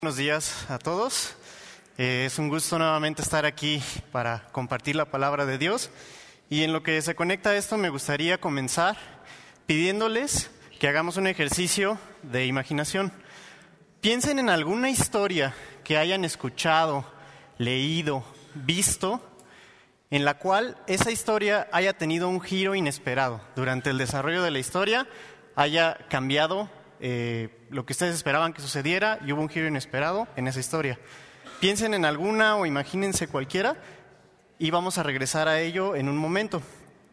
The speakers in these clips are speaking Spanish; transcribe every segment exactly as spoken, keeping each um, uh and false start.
Buenos días a todos. Eh, es un gusto nuevamente estar aquí para compartir la palabra de Dios. Y en lo que se conecta a esto, me gustaría comenzar pidiéndoles que hagamos un ejercicio de imaginación. Piensen en alguna historia que hayan escuchado, leído, visto, en la cual esa historia haya tenido un giro inesperado. Durante el desarrollo de la historia haya cambiado Eh, lo que ustedes esperaban que sucediera y hubo un giro inesperado en esa historia. Piensen en alguna o imagínense cualquiera y vamos a regresar a ello en un momento.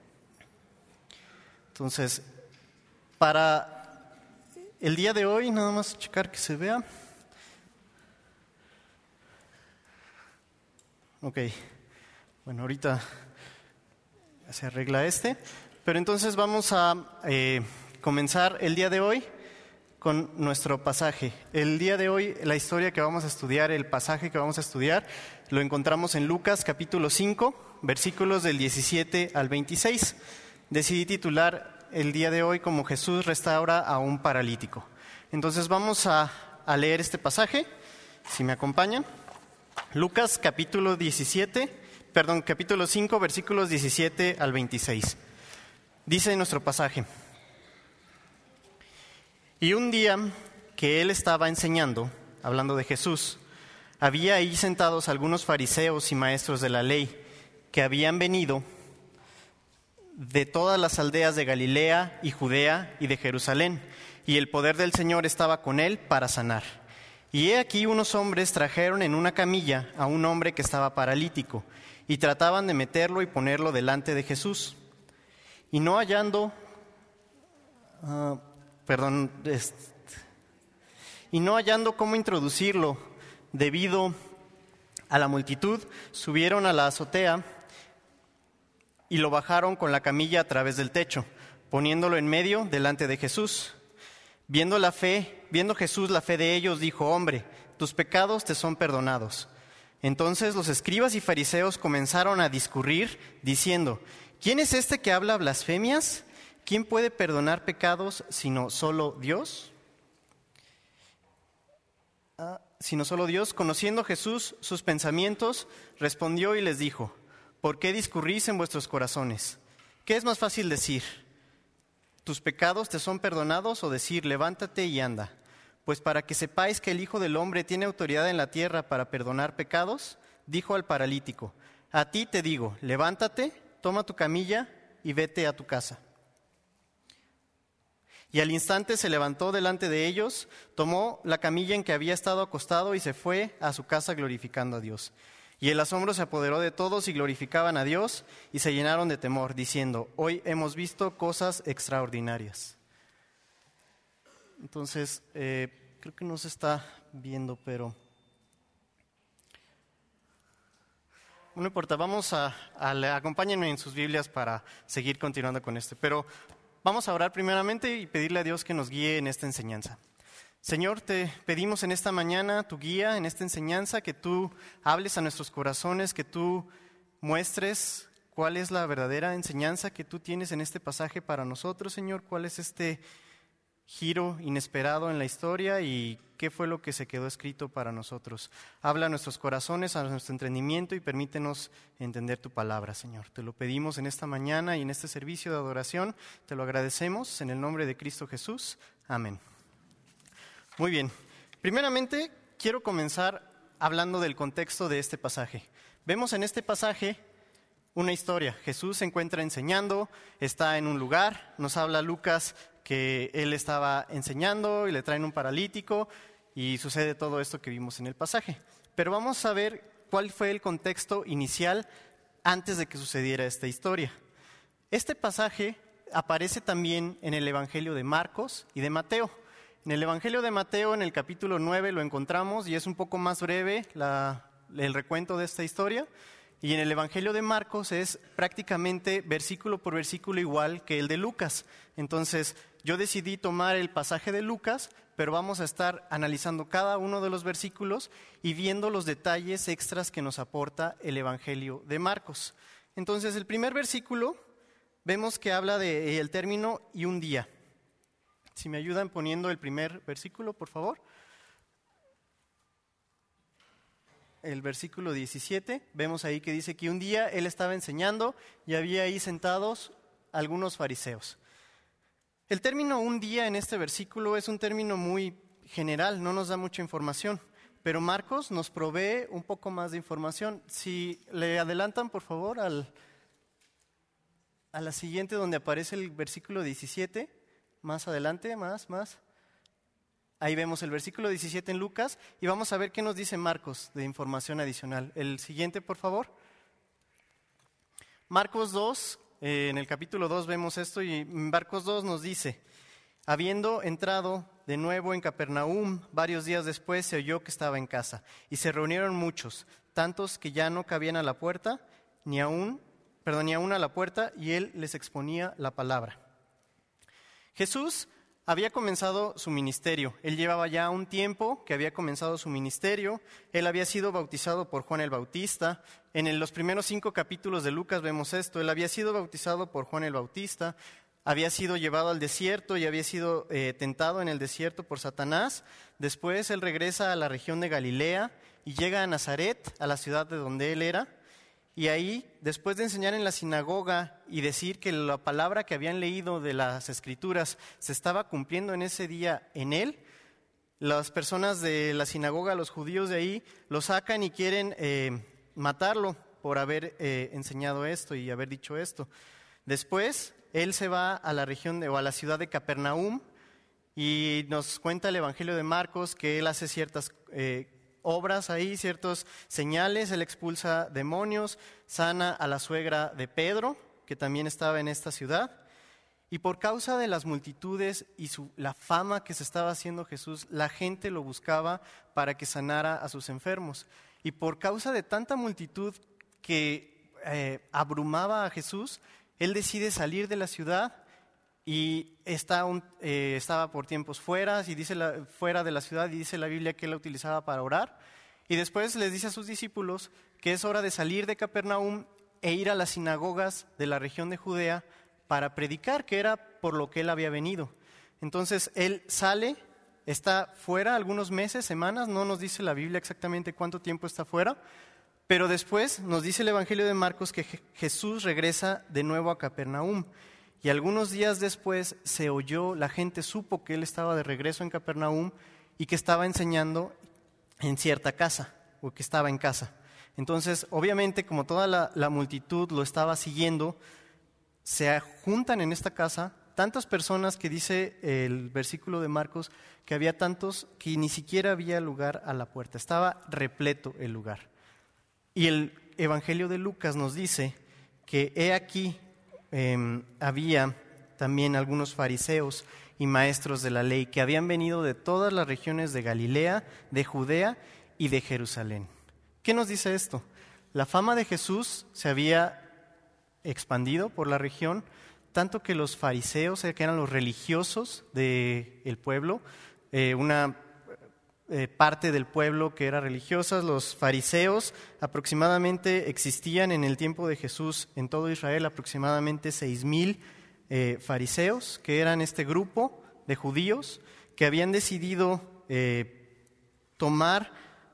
Entonces, para el día de hoy, nada más checar que se vea. Ok, bueno, ahorita se arregla este, pero entonces vamos a eh, comenzar el día de hoy con nuestro pasaje. El día de hoy, la historia que vamos a estudiar, el pasaje que vamos a estudiar, lo encontramos en Lucas capítulo cinco, versículos del diecisiete al veintiséis. Decidí titular el día de hoy como Jesús restaura a un paralítico. Entonces vamos a, a leer este pasaje, si me acompañan. Lucas capítulo diecisiete, perdón, capítulo cinco, versículos diecisiete al veintiséis. Dice nuestro pasaje: Y un día que él estaba enseñando, hablando de Jesús, había ahí sentados algunos fariseos y maestros de la ley que habían venido de todas las aldeas de Galilea y Judea y de Jerusalén, y el poder del Señor estaba con él para sanar. Y he aquí unos hombres trajeron en una camilla a un hombre que estaba paralítico, y trataban de meterlo y ponerlo delante de Jesús. Y no hallando... Uh, Perdón, este, y no hallando cómo introducirlo debido a la multitud, subieron a la azotea y lo bajaron con la camilla a través del techo, poniéndolo en medio delante de Jesús. Viendo la fe, viendo Jesús la fe de ellos, dijo: Hombre, tus pecados te son perdonados. Entonces los escribas y fariseos comenzaron a discurrir, diciendo: ¿Quién es este que habla blasfemias? ¿Quién puede perdonar pecados sino solo Dios? Ah, sino solo Dios. Conociendo Jesús sus pensamientos, respondió y les dijo: ¿Por qué discurrís en vuestros corazones? ¿Qué es más fácil decir? ¿Tus pecados te son perdonados? O decir: levántate y anda. Pues para que sepáis que el Hijo del Hombre tiene autoridad en la tierra para perdonar pecados, dijo al paralítico: A ti te digo, levántate, toma tu camilla y vete a tu casa. Y al instante se levantó delante de ellos, tomó la camilla en que había estado acostado y se fue a su casa glorificando a Dios. Y el asombro se apoderó de todos y glorificaban a Dios y se llenaron de temor, diciendo: Hoy hemos visto cosas extraordinarias. Entonces, eh, creo que no se está viendo, pero... No importa, vamos a, a... Acompáñenme en sus Biblias para seguir continuando con esto, pero... Vamos a orar primeramente y pedirle a Dios que nos guíe en esta enseñanza. Señor, te pedimos en esta mañana tu guía, en esta enseñanza, que tú hables a nuestros corazones, que tú muestres cuál es la verdadera enseñanza que tú tienes en este pasaje para nosotros, Señor, cuál es este giro inesperado en la historia y qué fue lo que se quedó escrito para nosotros. Habla a nuestros corazones, a nuestro entendimiento y permítenos entender tu palabra, Señor. Te lo pedimos en esta mañana y en este servicio de adoración. Te lo agradecemos en el nombre de Cristo Jesús. Amén. Muy bien. Primeramente, quiero comenzar hablando del contexto de este pasaje. Vemos en este pasaje una historia. Jesús se encuentra enseñando, está en un lugar, nos habla Lucas que él estaba enseñando y le traen un paralítico y sucede todo esto que vimos en el pasaje. Pero vamos a ver cuál fue el contexto inicial antes de que sucediera esta historia. Este pasaje aparece también en el Evangelio de Marcos y de Mateo. En el Evangelio de Mateo, en el capítulo nueve, lo encontramos y es un poco más breve la, el recuento de esta historia. Y en el Evangelio de Marcos es prácticamente versículo por versículo igual que el de Lucas. Entonces, yo decidí tomar el pasaje de Lucas, pero vamos a estar analizando cada uno de los versículos y viendo los detalles extras que nos aporta el Evangelio de Marcos. Entonces, el primer versículo, vemos que habla del término y un día. Si me ayudan poniendo el primer versículo, por favor. el versículo diecisiete, vemos ahí que dice que un día él estaba enseñando y había ahí sentados algunos fariseos. El término un día en este versículo es un término muy general, no nos da mucha información, pero Marcos nos provee un poco más de información. Si le adelantan, por favor, al, a la siguiente donde aparece el versículo diecisiete, más adelante, más, más. Ahí vemos el versículo diecisiete en Lucas y vamos a ver qué nos dice Marcos de información adicional. El siguiente, por favor. Marcos dos, eh, en el capítulo dos vemos esto y Marcos dos nos dice: habiendo entrado de nuevo en Capernaum, varios días después se oyó que estaba en casa y se reunieron muchos, tantos que ya no cabían a la puerta, ni aún, perdón, ni aún a la puerta, y él les exponía la palabra. Jesús había comenzado su ministerio. Él llevaba ya un tiempo que había comenzado su ministerio. Él había sido bautizado por Juan el Bautista. En el- los primeros cinco capítulos de Lucas vemos esto. Él había sido bautizado por Juan el Bautista, había sido llevado al desierto y había sido eh, tentado en el desierto por Satanás. Después él regresa a la región de Galilea y llega a Nazaret, a la ciudad de donde él era. Y ahí, después de enseñar en la sinagoga y decir que la palabra que habían leído de las Escrituras se estaba cumpliendo en ese día en él, las personas de la sinagoga, los judíos de ahí, lo sacan y quieren eh, matarlo por haber eh, enseñado esto y haber dicho esto. Después, él se va a la región de, o a la ciudad de Capernaum y nos cuenta el Evangelio de Marcos que él hace ciertas eh, obras ahí, ciertos señales. Él expulsa demonios, sana a la suegra de Pedro, que también estaba en esta ciudad. Y por causa de las multitudes y su, la fama que se estaba haciendo Jesús, la gente lo buscaba para que sanara a sus enfermos. Y por causa de tanta multitud que eh, abrumaba a Jesús, él decide salir de la ciudad y está un, eh, estaba por tiempos fuera, y dice la, fuera de la ciudad, y dice la Biblia que él la utilizaba para orar. Y después les dice a sus discípulos que es hora de salir de Capernaum e ir a las sinagogas de la región de Judea para predicar, que era por lo que él había venido. Entonces él sale, está fuera algunos meses, semanas, no nos dice la Biblia exactamente cuánto tiempo está fuera, pero después nos dice el Evangelio de Marcos que Je- Jesús regresa de nuevo a Capernaum. Y algunos días después se oyó, la gente supo que él estaba de regreso en Capernaum y que estaba enseñando en cierta casa, o que estaba en casa. Entonces, obviamente, como toda la, la multitud lo estaba siguiendo, se juntan en esta casa tantas personas que dice el versículo de Marcos que había tantos que ni siquiera había lugar a la puerta, estaba repleto el lugar. Y el Evangelio de Lucas nos dice que he aquí eh, había también algunos fariseos y maestros de la ley que habían venido de todas las regiones de Galilea, de Judea y de Jerusalén. ¿Qué nos dice esto? La fama de Jesús se había expandido por la región, tanto que los fariseos, que eran los religiosos del pueblo, eh, una eh, parte del pueblo que era religiosa, los fariseos aproximadamente existían en el tiempo de Jesús en todo Israel aproximadamente seis mil eh, fariseos, que eran este grupo de judíos que habían decidido eh, tomar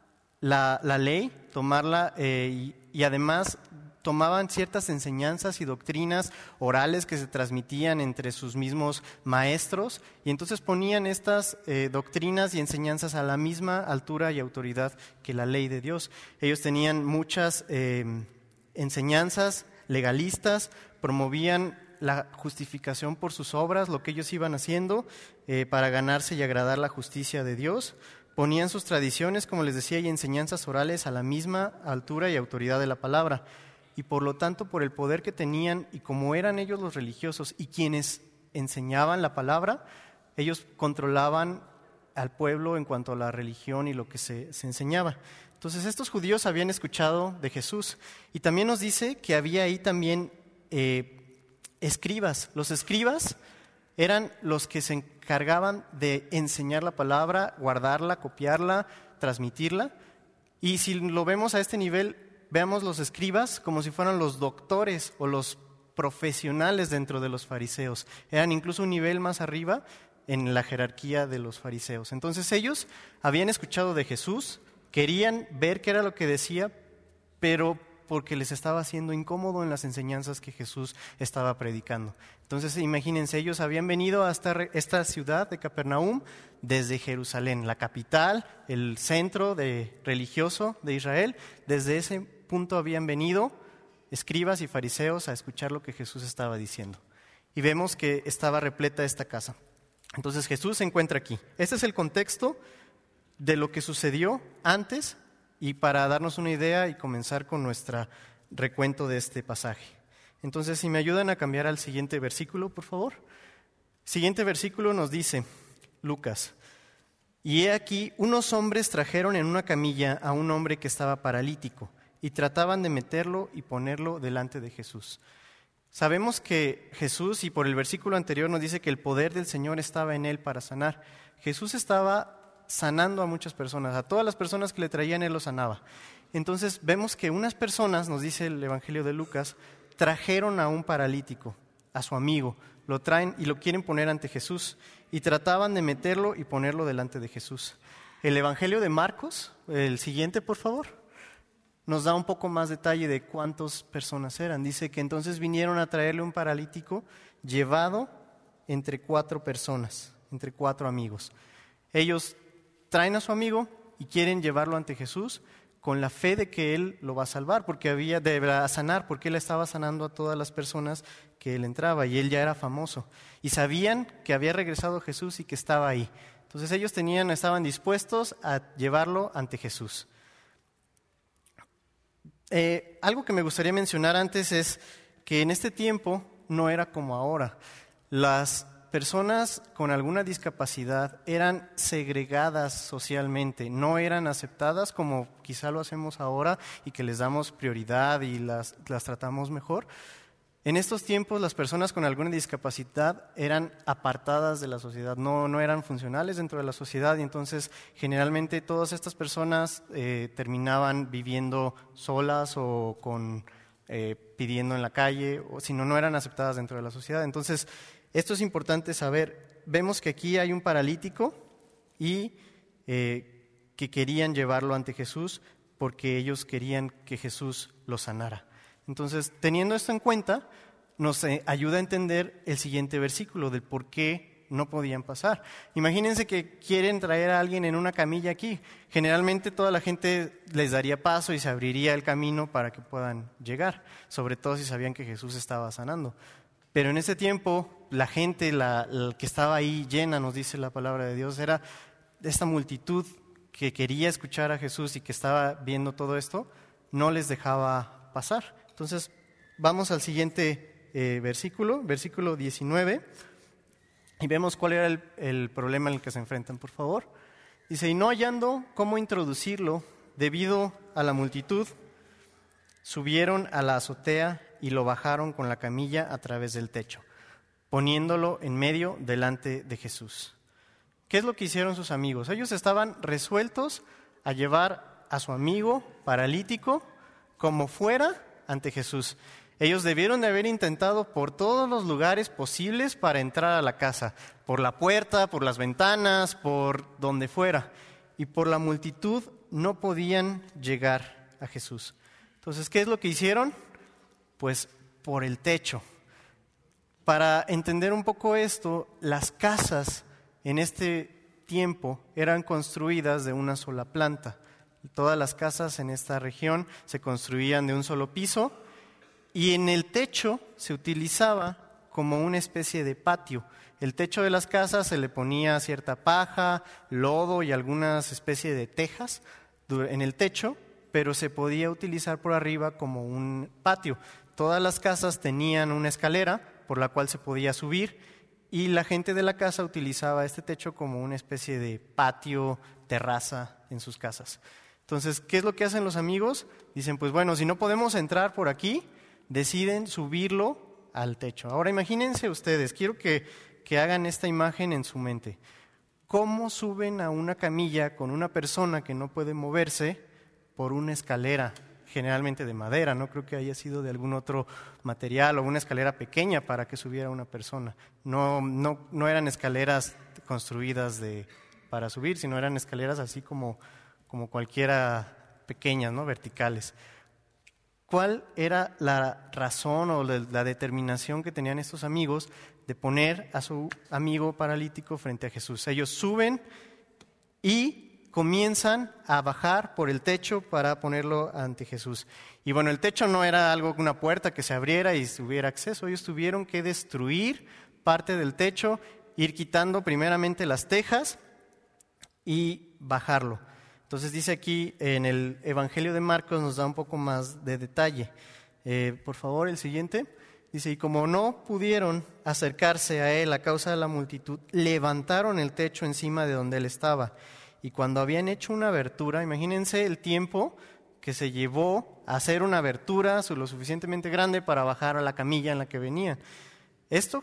la, la ley, tomarla eh, y, y además tomaban ciertas enseñanzas y doctrinas orales que se transmitían entre sus mismos maestros y entonces ponían estas eh, doctrinas y enseñanzas a la misma altura y autoridad que la ley de Dios. Ellos tenían muchas eh, enseñanzas legalistas, promovían la justificación por sus obras, lo que ellos iban haciendo eh, para ganarse y agradar la justicia de Dios. Ponían sus tradiciones, como les decía, y enseñanzas orales a la misma altura y autoridad de la palabra. Y por lo tanto, por el poder que tenían y como eran ellos los religiosos y quienes enseñaban la palabra, ellos controlaban al pueblo en cuanto a la religión y lo que se, se enseñaba. Entonces estos judíos habían escuchado de Jesús y también nos dice que había ahí también eh, escribas. Los escribas eran los que se encargaban de enseñar la palabra, guardarla, copiarla, transmitirla. Y si lo vemos a este nivel, veamos los escribas como si fueran los doctores o los profesionales dentro de los fariseos. Eran incluso un nivel más arriba en la jerarquía de los fariseos. Entonces ellos habían escuchado de Jesús, Querían ver qué era lo que decía, pero porque les estaba haciendo incómodo en las enseñanzas que Jesús estaba predicando. Entonces, imagínense, ellos habían venido hasta esta ciudad de Capernaum desde Jerusalén, la capital, el centro de, religioso de Israel. Desde ese punto habían venido escribas y fariseos a escuchar lo que Jesús estaba diciendo. Y vemos que estaba repleta esta casa. Entonces, Jesús se encuentra aquí. Este es el contexto de lo que sucedió antes, y para darnos una idea y comenzar con nuestro recuento de este pasaje. Entonces, si me ayudan a cambiar al siguiente versículo, por favor. Siguiente versículo nos dice, Lucas, y he aquí, unos hombres trajeron en una camilla a un hombre que estaba paralítico y trataban de meterlo y ponerlo delante de Jesús. Sabemos que Jesús, y por el versículo anterior nos dice que el poder del Señor estaba en él para sanar. Jesús estaba sanando a muchas personas, a todas las personas que le traían él los sanaba. Entonces vemos que unas personas, nos dice el Evangelio de Lucas, trajeron a un paralítico, a su amigo, lo traen y lo quieren poner ante Jesús, y trataban de meterlo y ponerlo delante de Jesús. El Evangelio de Marcos, el siguiente por favor, nos da un poco más detalle de cuántas personas eran. Dice que entonces vinieron a traerle un paralítico llevado entre cuatro personas, entre cuatro amigos. Ellos traen a su amigo y quieren llevarlo ante Jesús con la fe de que él lo va a salvar, porque había de sanar, porque él estaba sanando a todas las personas que él entraba y él ya era famoso. Y sabían que había regresado Jesús y que estaba ahí. Entonces ellos tenían, estaban dispuestos a llevarlo ante Jesús. Eh, algo que me gustaría mencionar antes es que en este tiempo no era como ahora. Las personas con alguna discapacidad eran segregadas socialmente, no eran aceptadas como quizá lo hacemos ahora y que les damos prioridad y las, las tratamos mejor. En estos tiempos las personas con alguna discapacidad eran apartadas de la sociedad, no, no eran funcionales dentro de la sociedad, y entonces generalmente todas estas personas eh, terminaban viviendo solas o con, eh, pidiendo en la calle, o si no, no eran aceptadas dentro de la sociedad. Entonces, esto es importante saber. Vemos que aquí hay un paralítico y eh, que querían llevarlo ante Jesús porque ellos querían que Jesús lo sanara. Entonces, teniendo esto en cuenta, nos eh, ayuda a entender el siguiente versículo del por qué no podían pasar. Imagínense que quieren traer a alguien en una camilla aquí. Generalmente toda la gente les daría paso y se abriría el camino para que puedan llegar, sobre todo si sabían que Jesús estaba sanando. Pero en ese tiempo, la gente la, la que estaba ahí llena, nos dice la palabra de Dios, era esta multitud que quería escuchar a Jesús y que estaba viendo todo esto, no les dejaba pasar. Entonces, vamos al siguiente eh, versículo, versículo diecinueve, y vemos cuál era el, el problema en el que se enfrentan, por favor. Dice, y no hallando cómo introducirlo, debido a la multitud, subieron a la azotea y lo bajaron con la camilla a través del techo, poniéndolo en medio delante de Jesús. ¿Qué es lo que hicieron sus amigos? Ellos estaban resueltos a llevar a su amigo paralítico como fuera ante Jesús. Ellos debieron de haber intentado por todos los lugares posibles para entrar a la casa, por la puerta, por las ventanas, por donde fuera. Y por la multitud no podían llegar a Jesús. Entonces, ¿qué es lo que hicieron? Pues por el techo. Para entender un poco esto, las casas en este tiempo eran construidas de una sola planta. Todas las casas en esta región se construían de un solo piso y en el techo se utilizaba como una especie de patio. El techo de las casas se le ponía cierta paja, lodo y algunas especies de tejas en el techo, pero se podía utilizar por arriba como un patio. Todas las casas tenían una escalera por la cual se podía subir y la gente de la casa utilizaba este techo como una especie de patio, terraza en sus casas. Entonces, ¿qué es lo que hacen los amigos? Dicen, pues bueno, si no podemos entrar por aquí, deciden subirlo al techo. Ahora imagínense ustedes, quiero que, que hagan esta imagen en su mente. ¿Cómo suben a una camilla con una persona que no puede moverse por una escalera, generalmente de madera? No creo que haya sido de algún otro material o una escalera pequeña para que subiera una persona. No, no, no eran escaleras construidas de, para subir, sino eran escaleras así como... como cualquiera pequeñas, ¿no? Verticales. ¿Cuál era la razón o la, la determinación que tenían estos amigos de poner a su amigo paralítico frente a Jesús? Ellos suben y comienzan a bajar por el techo para ponerlo ante Jesús. Y bueno, el techo no era algo, una puerta que se abriera y tuviera acceso. Ellos tuvieron que destruir parte del techo, ir quitando primeramente las tejas y bajarlo. Entonces dice aquí en el Evangelio de Marcos, nos da un poco más de detalle. Eh, por favor, el siguiente. Dice, y como no pudieron acercarse a él a causa de la multitud, levantaron el techo encima de donde él estaba. Y cuando habían hecho una abertura, imagínense el tiempo que se llevó a hacer una abertura lo suficientemente grande para bajar a la camilla en la que venían. Esto,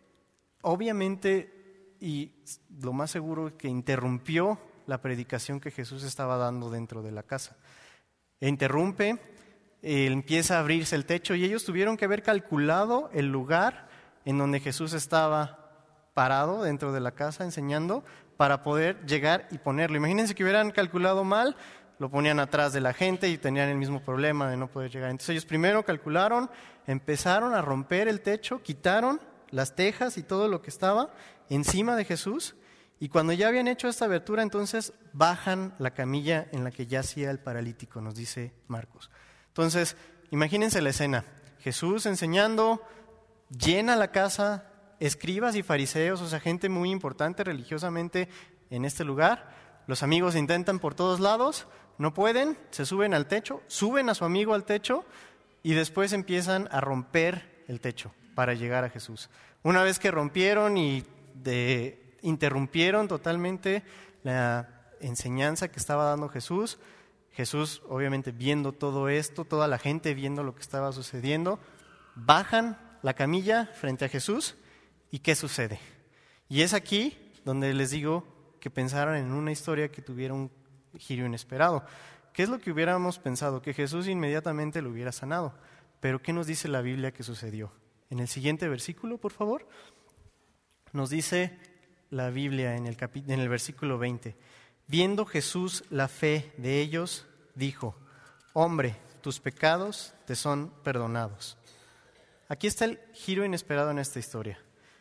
obviamente, y lo más seguro es que interrumpió la predicación que Jesús estaba dando dentro de la casa. E interrumpe, eh, empieza a abrirse el techo y ellos tuvieron que haber calculado el lugar en donde Jesús estaba parado dentro de la casa enseñando para poder llegar y ponerlo. Imagínense que hubieran calculado mal, lo ponían atrás de la gente y tenían el mismo problema de no poder llegar. Entonces ellos primero calcularon, empezaron a romper el techo, quitaron las tejas y todo lo que estaba encima de Jesús. Y cuando ya habían hecho esta abertura, entonces bajan la camilla en la que yacía el paralítico, nos dice Marcos. Entonces, imagínense la escena. Jesús enseñando, llena la casa, escribas y fariseos, o sea, gente muy importante religiosamente en este lugar. Los amigos intentan por todos lados, no pueden, se suben al techo, suben a su amigo al techo y después empiezan a romper el techo para llegar a Jesús. Una vez que rompieron y de... interrumpieron totalmente la enseñanza que estaba dando Jesús. Jesús, obviamente, viendo todo esto, toda la gente viendo lo que estaba sucediendo, bajan la camilla frente a Jesús. ¿Y qué sucede? Y es aquí donde les digo que pensaran en una historia que tuviera un giro inesperado. ¿Qué es lo que hubiéramos pensado? Que Jesús inmediatamente lo hubiera sanado. Pero ¿qué nos dice la Biblia que sucedió? En el siguiente versículo, por favor, nos dice la Biblia en el, capi- en el versículo veinte. Viendo Jesús la fe de ellos, dijo, hombre, tus pecados te son perdonados. Aquí está el giro inesperado en esta historia.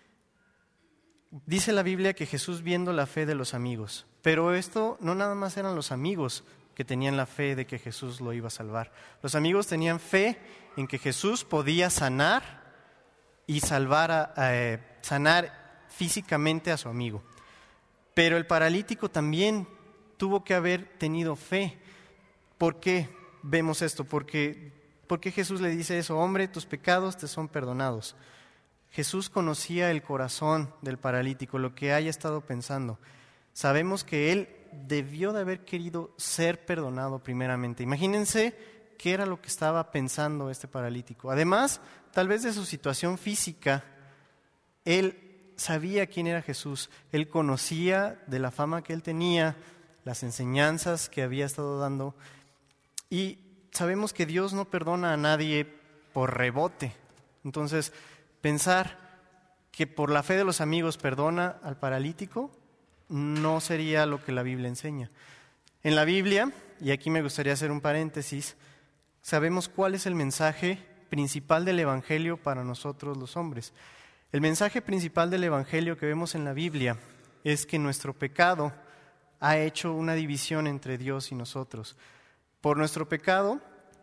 Dice la Biblia que Jesús viendo la fe de los amigos, pero esto no nada más eran los amigos que tenían la fe de que Jesús lo iba a salvar. Los amigos tenían fe en que Jesús podía sanar y salvar a, a, sanar físicamente a su amigo. Pero el paralítico también tuvo que haber tenido fe. ¿Por qué vemos esto? Porque, porque Jesús le dice eso, hombre, tus pecados te son perdonados. Jesús conocía el corazón del paralítico, lo que haya estado pensando. Sabemos que él debió de haber querido ser perdonado primeramente. Imagínense qué era lo que estaba pensando este paralítico. Además, tal vez de su situación física, él sabía quién era Jesús, él conocía de la fama que él tenía, las enseñanzas que había estado dando, y sabemos que Dios no perdona a nadie por rebote. Entonces, pensar que por la fe de los amigos perdona al paralítico no sería lo que la Biblia enseña. En la Biblia, y aquí me gustaría hacer un paréntesis, sabemos cuál es el mensaje principal del Evangelio para nosotros los hombres. El mensaje principal del Evangelio que vemos en la Biblia es que nuestro pecado ha hecho una división entre Dios y nosotros. Por nuestro pecado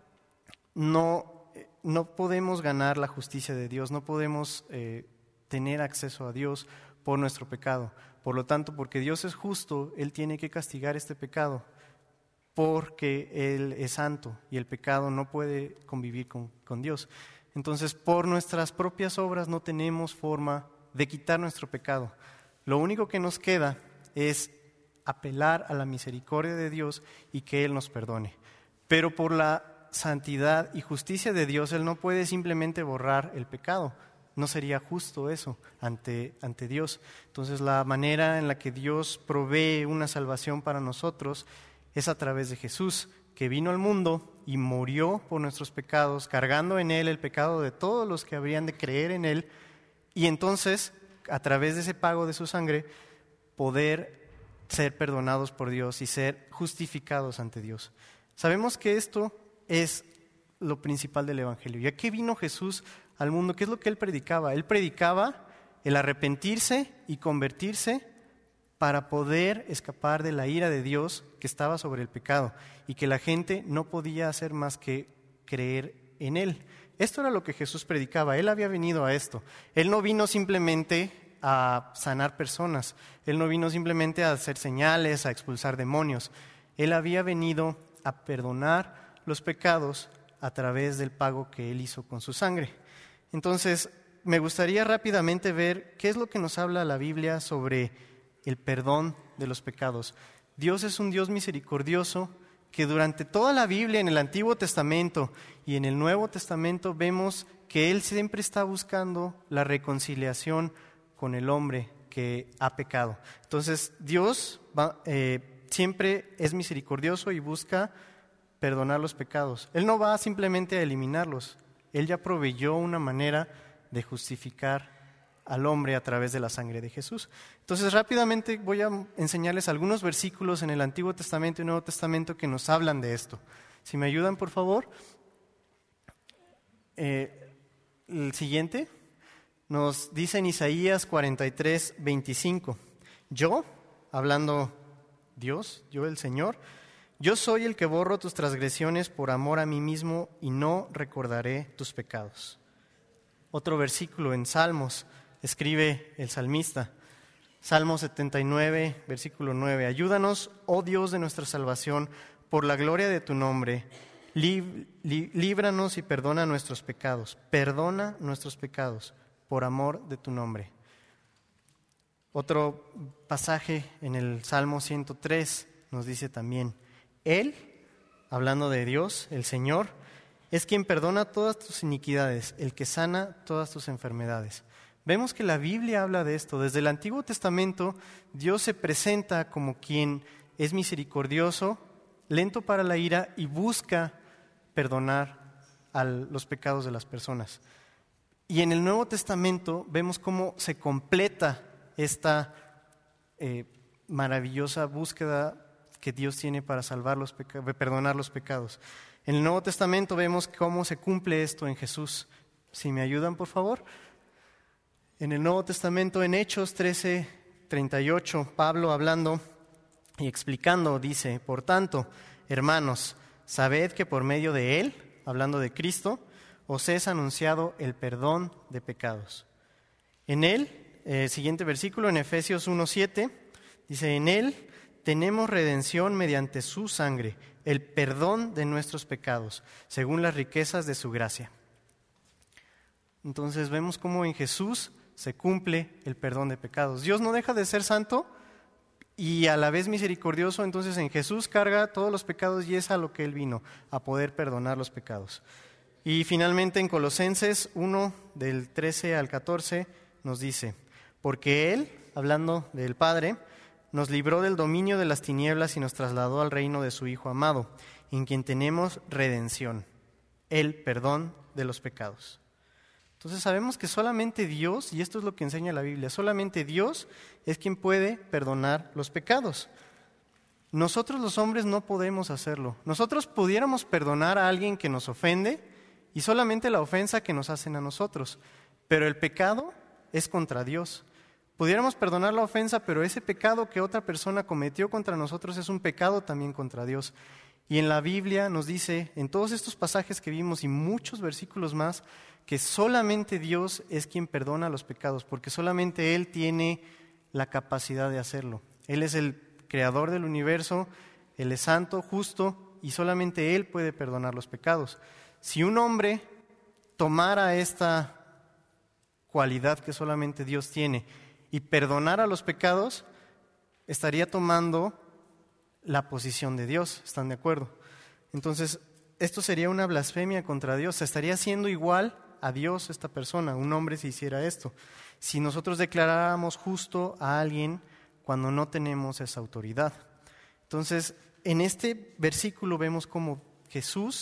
no, no podemos ganar la justicia de Dios, no podemos eh, tener acceso a Dios por nuestro pecado. Por lo tanto, porque Dios es justo, Él tiene que castigar este pecado porque Él es santo y el pecado no puede convivir con, con Dios. Entonces, por nuestras propias obras no tenemos forma de quitar nuestro pecado. Lo único que nos queda es apelar a la misericordia de Dios y que Él nos perdone. Pero por la santidad y justicia de Dios, Él no puede simplemente borrar el pecado. No sería justo eso ante, ante Dios. Entonces, la manera en la que Dios provee una salvación para nosotros es a través de Jesús, que vino al mundo y murió por nuestros pecados, cargando en Él el pecado de todos los que habrían de creer en Él, y entonces, a través de ese pago de su sangre, poder ser perdonados por Dios y ser justificados ante Dios. Sabemos que esto es lo principal del Evangelio. ¿Y a qué vino Jesús al mundo? ¿Qué es lo que Él predicaba? Él predicaba el arrepentirse y convertirse para poder escapar de la ira de Dios que estaba sobre el pecado y que la gente no podía hacer más que creer en Él. Esto era lo que Jesús predicaba. Él había venido a esto. Él no vino simplemente a sanar personas. Él no vino simplemente a hacer señales, a expulsar demonios. Él había venido a perdonar los pecados a través del pago que Él hizo con su sangre. Entonces, me gustaría rápidamente ver qué es lo que nos habla la Biblia sobre el perdón de los pecados. Dios es un Dios misericordioso que durante toda la Biblia, en el Antiguo Testamento y en el Nuevo Testamento, vemos que Él siempre está buscando la reconciliación con el hombre que ha pecado. Entonces, Dios va, eh, siempre es misericordioso y busca perdonar los pecados. Él no va simplemente a eliminarlos. Él ya proveyó una manera de justificar al hombre a través de la sangre de Jesús. Entonces, rápidamente voy a enseñarles algunos versículos en el Antiguo Testamento y Nuevo Testamento que nos hablan de esto. Si me ayudan, por favor. Eh, el siguiente nos dice en Isaías cuarenta y tres, veinticinco. Yo, hablando Dios, yo el Señor, yo soy el que borro tus transgresiones por amor a mí mismo y no recordaré tus pecados. Otro versículo en Salmos, escribe el salmista, Salmo setenta y nueve, versículo nueve. Ayúdanos, oh Dios de nuestra salvación, por la gloria de tu nombre, lib- li- líbranos y perdona nuestros pecados. Perdona nuestros pecados por amor de tu nombre. Otro pasaje en el Salmo ciento tres nos dice también, Él, hablando de Dios, el Señor, es quien perdona todas tus iniquidades, el que sana todas tus enfermedades. Vemos que la Biblia habla de esto. Desde el Antiguo Testamento, Dios se presenta como quien es misericordioso, lento para la ira y busca perdonar a los pecados de las personas. Y en el Nuevo Testamento vemos cómo se completa esta eh, maravillosa búsqueda que Dios tiene para salvar los peca- perdonar los pecados. En el Nuevo Testamento vemos cómo se cumple esto en Jesús. Si me ayudan, por favor. En el Nuevo Testamento, en Hechos trece, treinta y ocho, Pablo hablando y explicando, dice, por tanto, hermanos, sabed que por medio de Él, hablando de Cristo, os es anunciado el perdón de pecados. En Él, eh, siguiente versículo, en Efesios uno siete, dice, en Él tenemos redención mediante su sangre, el perdón de nuestros pecados, según las riquezas de su gracia. Entonces vemos cómo en Jesús se cumple el perdón de pecados. Dios no deja de ser santo y a la vez misericordioso, entonces en Jesús carga todos los pecados y es a lo que Él vino, a poder perdonar los pecados. Y finalmente en Colosenses uno, del trece al catorce, nos dice, porque Él, hablando del Padre, nos libró del dominio de las tinieblas y nos trasladó al reino de su Hijo amado, en quien tenemos redención, el perdón de los pecados. Entonces sabemos que solamente Dios, y esto es lo que enseña la Biblia, solamente Dios es quien puede perdonar los pecados. Nosotros los hombres no podemos hacerlo. Nosotros pudiéramos perdonar a alguien que nos ofende y solamente la ofensa que nos hacen a nosotros, pero el pecado es contra Dios. Pudiéramos perdonar la ofensa, pero ese pecado que otra persona cometió contra nosotros es un pecado también contra Dios. Y en la Biblia nos dice, en todos estos pasajes que vimos y muchos versículos más, que solamente Dios es quien perdona los pecados, porque solamente Él tiene la capacidad de hacerlo. Él es el creador del universo, Él es santo, justo, y solamente Él puede perdonar los pecados. Si un hombre tomara esta cualidad que solamente Dios tiene y perdonara los pecados, estaría tomando la posición de Dios, ¿están de acuerdo? Entonces, esto sería una blasfemia contra Dios, se estaría haciendo igual a Dios esta persona, un hombre si hiciera esto. Si nosotros declaráramos justo a alguien cuando no tenemos esa autoridad. Entonces, en este versículo vemos cómo Jesús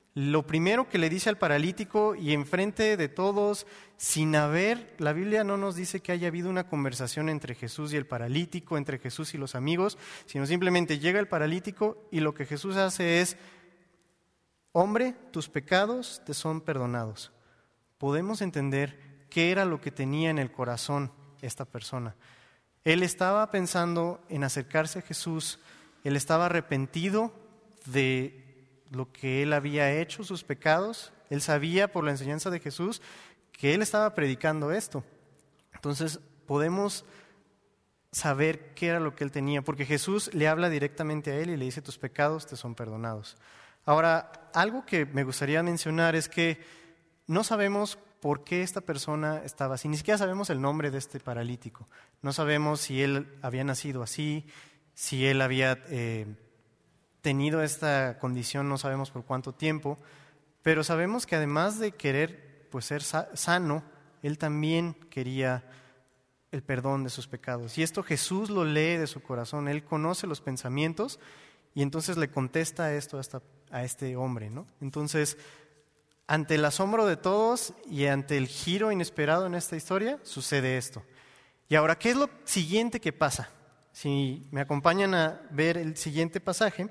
Lo primero que le dice al paralítico y enfrente de todos, sin haber, la Biblia no nos dice que haya habido una conversación entre Jesús y el paralítico, entre Jesús y los amigos, sino simplemente llega el paralítico y lo que Jesús hace es: hombre, tus pecados te son perdonados. Podemos entender qué era lo que tenía en el corazón esta persona. Él estaba pensando en acercarse a Jesús, él estaba arrepentido de lo que él había hecho, sus pecados. Él sabía por la enseñanza de Jesús que él estaba predicando esto. Entonces podemos saber qué era lo que él tenía, porque Jesús le habla directamente a él y le dice: tus pecados te son perdonados. Ahora, algo que me gustaría mencionar es que no sabemos por qué esta persona estaba así, ni siquiera sabemos el nombre de este paralítico, no sabemos si él había nacido así, si él había eh, tenido esta condición, no sabemos por cuánto tiempo, pero sabemos que además de querer pues, ser sa- sano, él también quería el perdón de sus pecados. Y esto Jesús lo lee de su corazón, él conoce los pensamientos y entonces le contesta esto a, esta, a este hombre, ¿no? Entonces, ante el asombro de todos y ante el giro inesperado en esta historia, sucede esto. Y ahora, ¿qué es lo siguiente que pasa? Si me acompañan a ver el siguiente pasaje,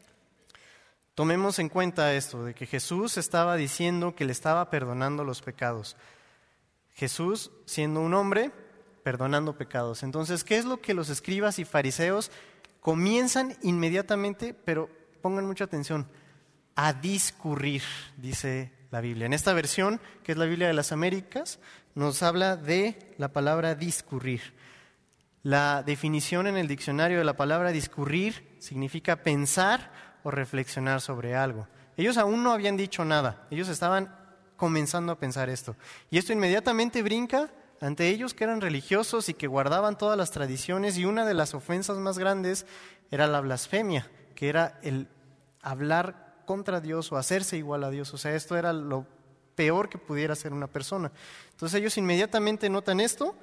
tomemos en cuenta esto, de que Jesús estaba diciendo que le estaba perdonando los pecados. Jesús, siendo un hombre, perdonando pecados. Entonces, ¿qué es lo que los escribas y fariseos comienzan inmediatamente, pero pongan mucha atención, a discurrir, dice la Biblia? En esta versión, que es la Biblia de las Américas, nos habla de la palabra discurrir. La definición en el diccionario de la palabra discurrir significa pensar o reflexionar sobre algo. Ellos aún no habían dicho nada, ellos estaban comenzando a pensar esto. Y esto inmediatamente brinca ante ellos que eran religiosos y que guardaban todas las tradiciones, y una de las ofensas más grandes era la blasfemia, que era el hablar contra Dios o hacerse igual a Dios. O sea, esto era lo peor que pudiera hacer una persona. Entonces ellos inmediatamente notan esto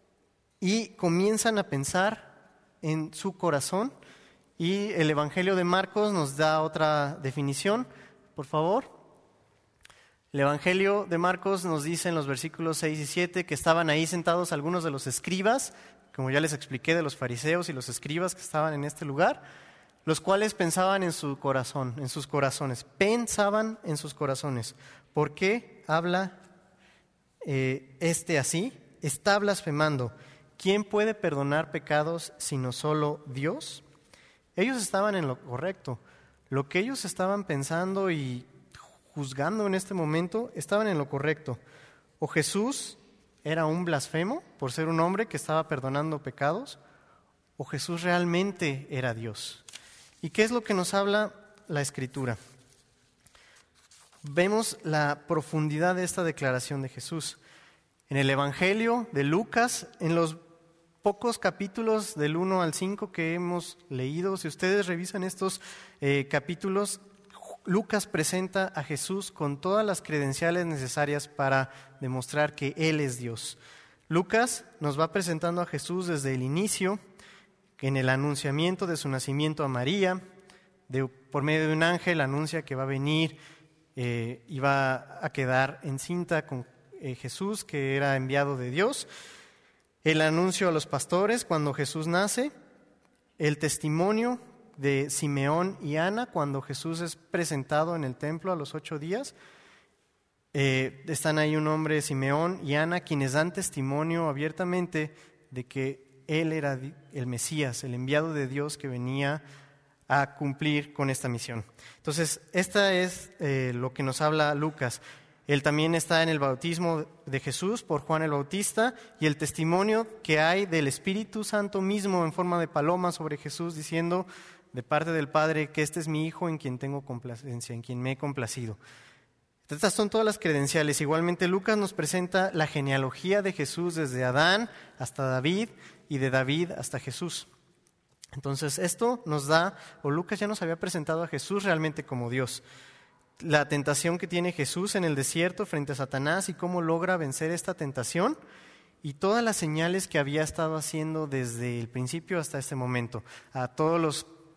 y comienzan a pensar en su corazón, y el Evangelio de Marcos nos da otra definición, por favor. El Evangelio de Marcos nos dice en los versículos seis y siete que estaban ahí sentados algunos de los escribas, como ya les expliqué, de los fariseos y los escribas que estaban en este lugar, los cuales pensaban en su corazón, en sus corazones, pensaban en sus corazones. ¿Por qué habla eh, este así? Está blasfemando. ¿Quién puede perdonar pecados sino solo Dios? Ellos estaban en lo correcto. Lo que ellos estaban pensando y juzgando en este momento, estaban en lo correcto. O Jesús era un blasfemo por ser un hombre que estaba perdonando pecados, o Jesús realmente era Dios. ¿Y qué es lo que nos habla la Escritura? Vemos la profundidad de esta declaración de Jesús. En el Evangelio de Lucas, en los pocos capítulos del uno al cinco que hemos leído, si ustedes revisan estos eh, capítulos, Lucas presenta a Jesús con todas las credenciales necesarias para demostrar que Él es Dios. Lucas nos va presentando a Jesús desde el inicio, en el anunciamiento de su nacimiento a María, de, por medio de un ángel anuncia que va a venir eh, y va a quedar encinta con eh, Jesús, que era enviado de Dios. El anuncio a los pastores cuando Jesús nace, el testimonio de Simeón y Ana cuando Jesús es presentado en el templo a los ocho días. Eh, están ahí un hombre, Simeón y Ana, quienes dan testimonio abiertamente de que Él era el Mesías, el enviado de Dios que venía a cumplir con esta misión. Entonces, esta es eh, lo que nos habla Lucas. Él también está en el bautismo de Jesús por Juan el Bautista y el testimonio que hay del Espíritu Santo mismo en forma de paloma sobre Jesús, diciendo de parte del Padre que este es mi Hijo en quien tengo complacencia, en quien me he complacido. Estas son todas las credenciales. Igualmente Lucas nos presenta la genealogía de Jesús desde Adán hasta David y de David hasta Jesús. Entonces esto nos da, o Lucas ya nos había presentado a Jesús realmente como Dios. La tentación que tiene Jesús en el desierto frente a Satanás y cómo logra vencer esta tentación, y todas las señales que había estado haciendo desde el principio hasta este momento. A todos los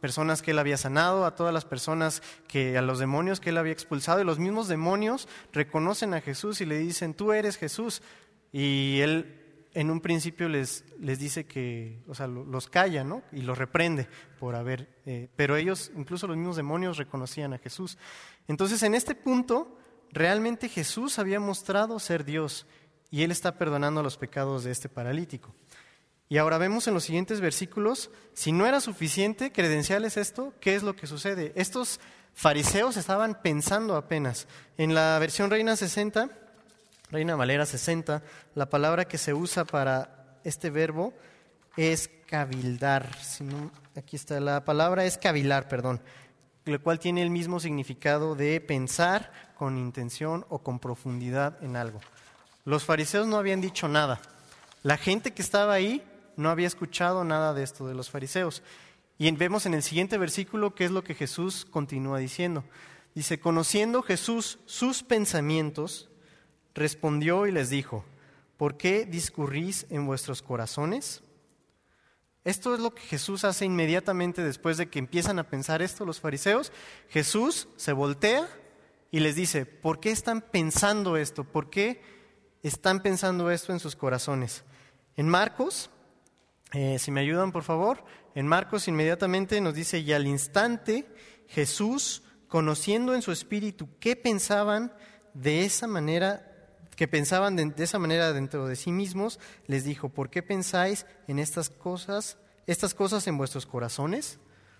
personas que él había sanado, a todas las personas, que a los demonios que él había expulsado, y los mismos demonios reconocen a Jesús y le dicen, tú eres Jesús. Y él en un principio les, les dice que, o sea, los calla, ¿no? Y los reprende por haber, eh, pero ellos, incluso los mismos demonios, reconocían a Jesús. Entonces, en este punto, realmente Jesús había mostrado ser Dios y él está perdonando los pecados de este paralítico. Y ahora vemos en los siguientes versículos, si no era suficiente credenciales esto, ¿qué es lo que sucede? Estos fariseos estaban pensando apenas. En la versión Reina sesenta, Reina Valera sesenta, la palabra que se usa para este verbo es cabildar. Si no, aquí está, la palabra es cavilar, perdón, lo cual tiene el mismo significado de pensar con intención o con profundidad en algo. Los fariseos no habían dicho nada. La gente que estaba ahí no había escuchado nada de esto de los fariseos. Y vemos en el siguiente versículo qué es lo que Jesús continúa diciendo. Dice, conociendo Jesús sus pensamientos, respondió y les dijo, ¿por qué discurrís en vuestros corazones? Esto es lo que Jesús hace inmediatamente después de que empiezan a pensar esto los fariseos. Jesús se voltea y les dice, ¿por qué están pensando esto? ¿Por qué están pensando esto en sus corazones? En Marcos, eh, si me ayudan por favor, en Marcos inmediatamente nos dice, y al instante Jesús, conociendo en su espíritu qué pensaban de esa manera, que pensaban de, de esa manera dentro de sí mismos, les dijo, ¿por qué pensáis en estas cosas, estas cosas en vuestros corazones?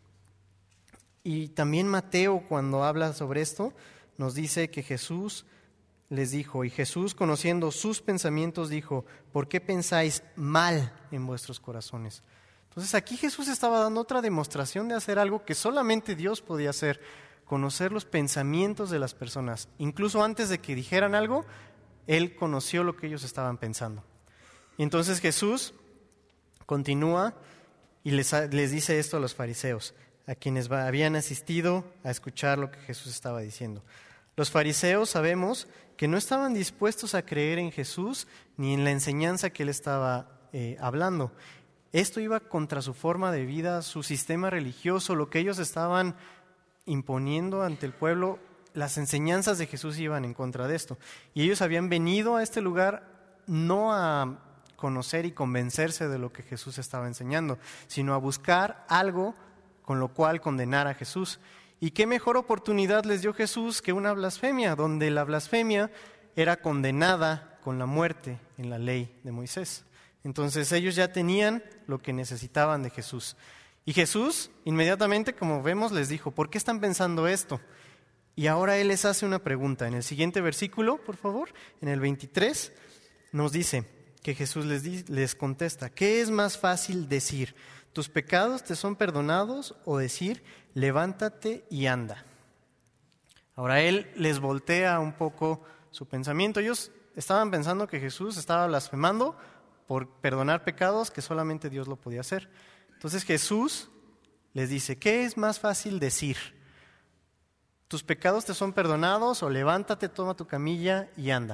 Y también Mateo, cuando habla sobre esto, nos dice que Jesús les dijo, y Jesús, conociendo sus pensamientos, dijo, ¿por qué pensáis mal en vuestros corazones? Entonces aquí Jesús estaba dando otra demostración de hacer algo que solamente Dios podía hacer, conocer los pensamientos de las personas. Incluso antes de que dijeran algo, Él conoció lo que ellos estaban pensando. Y entonces Jesús continúa y les, les dice esto a los fariseos, a quienes habían asistido a escuchar lo que Jesús estaba diciendo. Los fariseos sabemos que no estaban dispuestos a creer en Jesús ni en la enseñanza que Él estaba eh, hablando. Esto iba contra su forma de vida, su sistema religioso, lo que ellos estaban imponiendo ante el pueblo. Las enseñanzas de Jesús iban en contra de esto. Y ellos habían venido a este lugar no a conocer y convencerse de lo que Jesús estaba enseñando, sino a buscar algo con lo cual condenar a Jesús. ¿Y qué mejor oportunidad les dio Jesús que una blasfemia, donde la blasfemia era condenada con la muerte en la ley de Moisés? Entonces ellos ya tenían lo que necesitaban de Jesús. Y Jesús inmediatamente, como vemos, les dijo, ¿por qué están pensando esto? Y ahora Él les hace una pregunta. En el siguiente versículo, por favor, en el veintitrés, nos dice que Jesús les, di, les contesta, ¿qué es más fácil decir? ¿Tus pecados te son perdonados? O decir, levántate y anda. Ahora Él les voltea un poco su pensamiento. Ellos estaban pensando que Jesús estaba blasfemando por perdonar pecados que solamente Dios lo podía hacer. Entonces Jesús les dice, ¿qué es más fácil decir? ¿Tus pecados te son perdonados? O levántate, toma tu camilla y anda.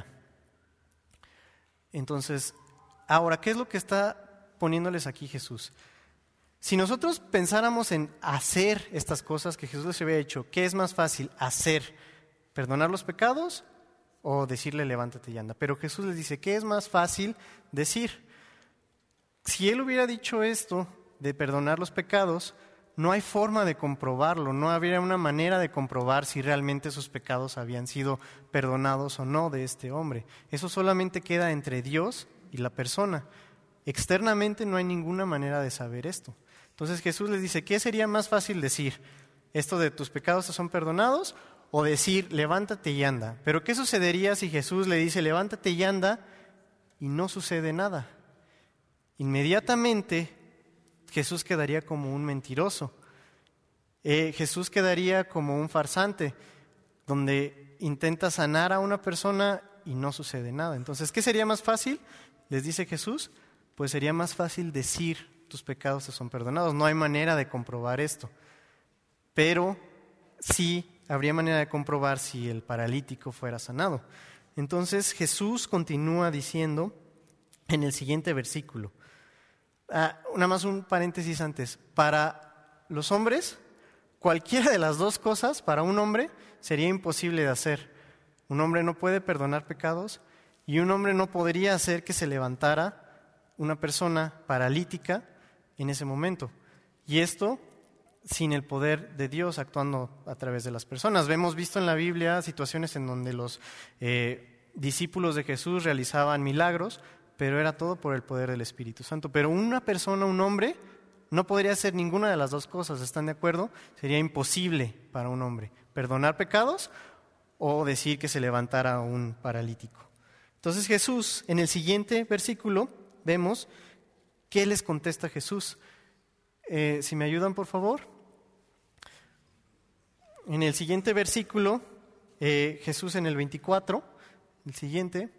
Entonces, ahora, ¿qué es lo que está poniéndoles aquí Jesús? Si nosotros pensáramos en hacer estas cosas que Jesús les había hecho, ¿qué es más fácil hacer? ¿Perdonar los pecados o decirle levántate y anda? Pero Jesús les dice, ¿qué es más fácil decir? Si Él hubiera dicho esto de perdonar los pecados, no hay forma de comprobarlo, no habría una manera de comprobar si realmente sus pecados habían sido perdonados o no de este hombre. Eso solamente queda entre Dios y la persona. Externamente no hay ninguna manera de saber esto. Entonces Jesús les dice, ¿qué sería más fácil decir? ¿Esto de tus pecados te son perdonados? O decir, levántate y anda. Pero ¿qué sucedería si Jesús le dice, levántate y anda, y no sucede nada? Inmediatamente Jesús quedaría como un mentiroso. Eh, Jesús quedaría como un farsante, donde intenta sanar a una persona y no sucede nada. Entonces, ¿qué sería más fácil? Les dice Jesús, pues sería más fácil decir, tus pecados te son perdonados. No hay manera de comprobar esto. Pero sí habría manera de comprobar si el paralítico fuera sanado. Entonces Jesús continúa diciendo en el siguiente versículo. Ah, nada más un paréntesis antes. Para los hombres, cualquiera de las dos cosas para un hombre sería imposible de hacer. Un hombre no puede perdonar pecados y un hombre no podría hacer que se levantara una persona paralítica en ese momento. Y esto sin el poder de Dios actuando a través de las personas. Hemos visto en la Biblia situaciones en donde los eh, discípulos de Jesús realizaban milagros, pero era todo por el poder del Espíritu Santo. Pero una persona, un hombre, no podría hacer ninguna de las dos cosas, ¿están de acuerdo? Sería imposible para un hombre perdonar pecados o decir que se levantara un paralítico. Entonces Jesús, en el siguiente versículo, vemos qué les contesta Jesús. Eh, si me ayudan, por favor. En el siguiente versículo, eh, Jesús en el veinticuatro, el siguiente,